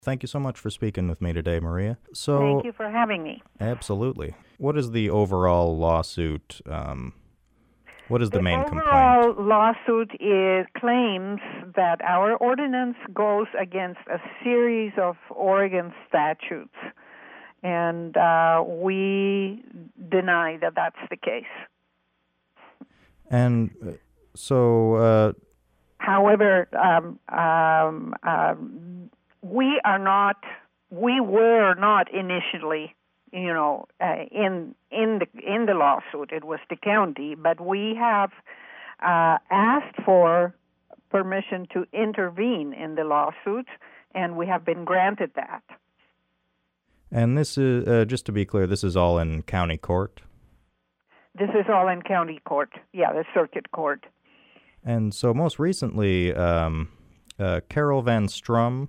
Thank you so much for speaking with me today, Maria. Thank you for having me. Absolutely. What is the overall lawsuit? What is the main overall complaint? lawsuit claims that our ordinance goes against a series of Oregon statutes, and we deny that that's the case. And so, however, we were not initially, in the lawsuit. It was the county, but we have asked for permission to intervene in the lawsuit, and we have been granted that. And this is, just to be clear, this is all in county court? This is all in county court, the circuit court. And so most recently, Carol Van Strum,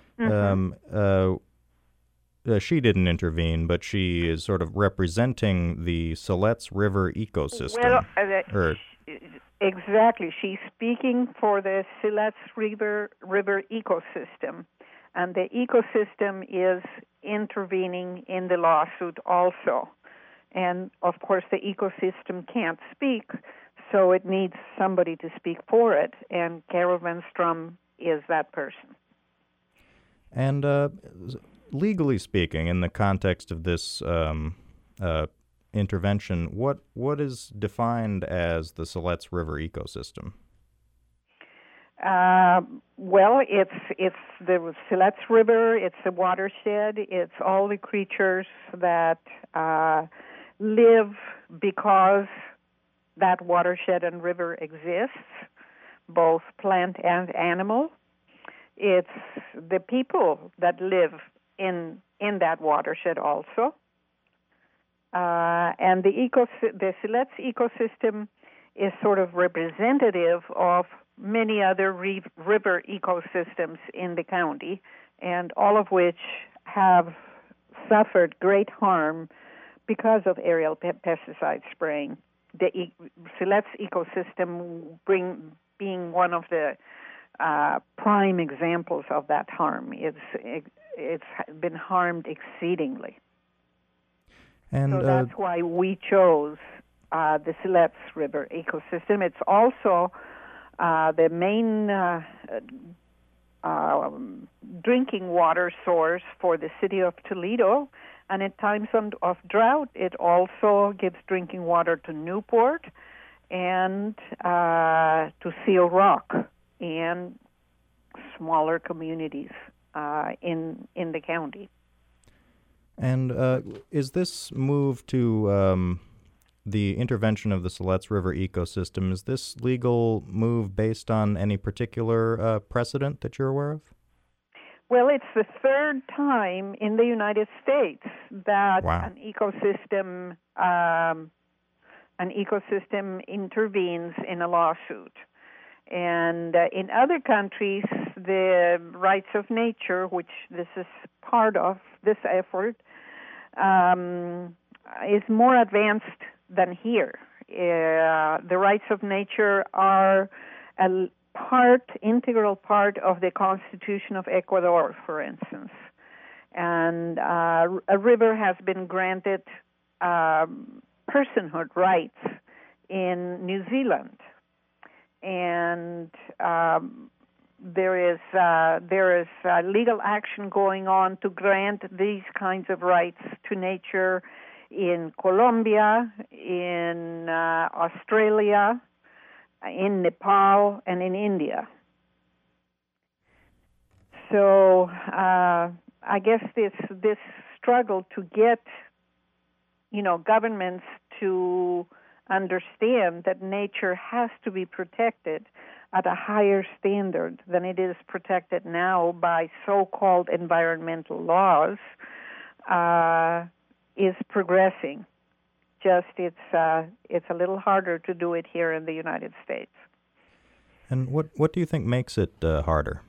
she didn't intervene, but she is sort of representing the Siletz River ecosystem. Well, exactly. She's speaking for the Siletz River ecosystem, and the ecosystem is intervening in the lawsuit also. And, of course, the ecosystem can't speak, so it needs somebody to speak for it, and Carol Van Strum is that person. And legally speaking, in the context of this intervention, what is defined as the Siletz River ecosystem? Well, it's the Siletz River, it's the watershed, it's all the creatures that live because that watershed and river exists, both plant and animal. It's the people that live in that watershed also. And the Siletz ecosystem is sort of representative of many other river ecosystems in the county, and all of which have suffered great harm because of aerial pesticide spraying. The Siletz ecosystem being one of the prime examples of that harm. It's been harmed exceedingly. And so that's why we chose the Siletz River ecosystem. It's also the main drinking water source for the city of Toledo, and in times of drought, it also gives drinking water to Newport and to Seal Rock and smaller communities in the county. And is this move to the intervention of the Siletz River ecosystem, is this legal move based on any particular precedent that you're aware of? Well, it's the third time in the United States that an ecosystem intervenes in a lawsuit. And in other countries, the rights of nature, which this is part of this effort, is more advanced than here. The rights of nature are integral part of the Constitution of Ecuador, for instance. And a river has been granted personhood rights in New Zealand. And there is legal action going on to grant these kinds of rights to nature in Colombia, in Australia, in Nepal, and in India. So I guess this struggle to get governments to understand that nature has to be protected at a higher standard than it is protected now by so-called environmental laws is progressing. Just it's a little harder to do it here in the United States. And what do you think makes it harder?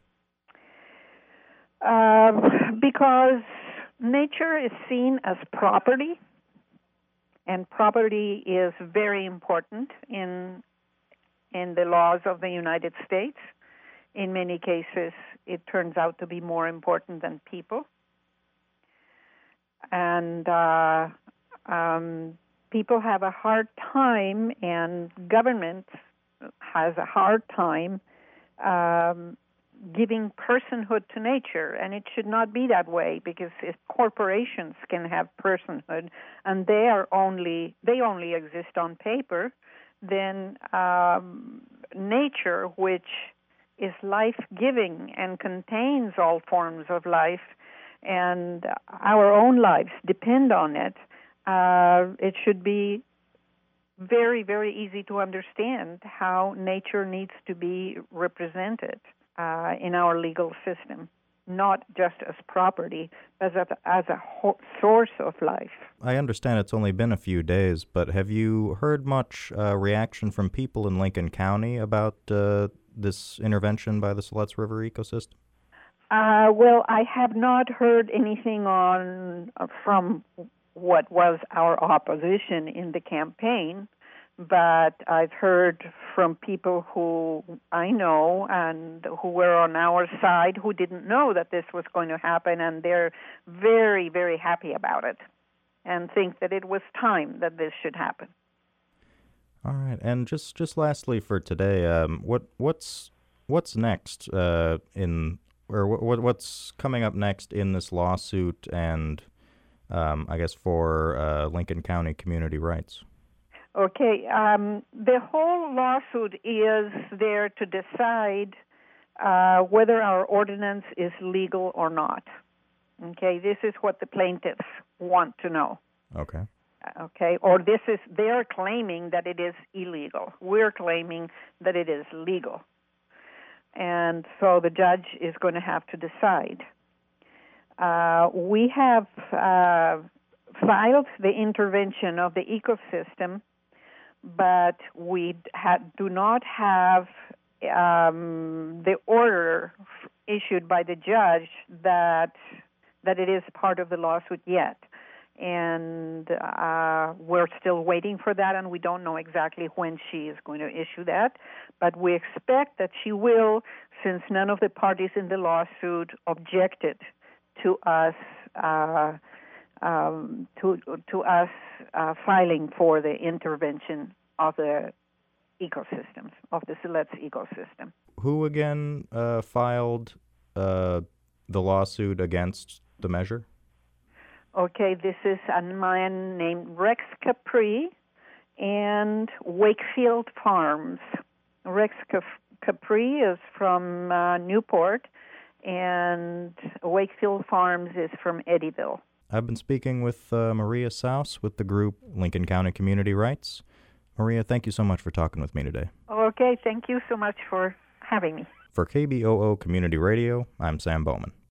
Because nature is seen as property, and property is very important in the laws of the United States. In many cases, it turns out to be more important than people. And people have a hard time, and government has a hard time giving personhood to nature, and it should not be that way, because if corporations can have personhood and they only exist on paper, then nature, which is life-giving and contains all forms of life, and our own lives depend on it, it should be very, very easy to understand how nature needs to be represented in our legal system, not just as property, as a source of life. I understand it's only been a few days, but have you heard much reaction from people in Lincoln County about this intervention by the Siletz River ecosystem? Well, I have not heard anything from what was our opposition in the campaign, but I've heard from people who I know and who were on our side who didn't know that this was going to happen, and they're very, very happy about it and think that it was time that this should happen. All right, and just lastly for today, what's next what's coming up next in this lawsuit, and I guess for Lincoln County community rights? Okay, the whole lawsuit is there to decide whether our ordinance is legal or not. Okay, this is what the plaintiffs want to know. Okay. Okay, or they're claiming that it is illegal. We're claiming that it is legal. And so the judge is going to have to decide. We have filed the intervention of the ecosystem, but we do not have the order issued by the judge that it is part of the lawsuit yet. And we're still waiting for that, and we don't know exactly when she is going to issue that. But we expect that she will, since none of the parties in the lawsuit objected to us filing for the intervention of the ecosystems, of the Siletz ecosystem. Who again filed the lawsuit against the measure? Okay, this is a man named Rex Capri and Wakefield Farms. Rex Capri is from Newport, and Wakefield Farms is from Eddyville. I've been speaking with Maria Saus with the group Lincoln County Community Rights. Maria, thank you so much for talking with me today. Okay, thank you so much for having me. For KBOO Community Radio, I'm Sam Bowman.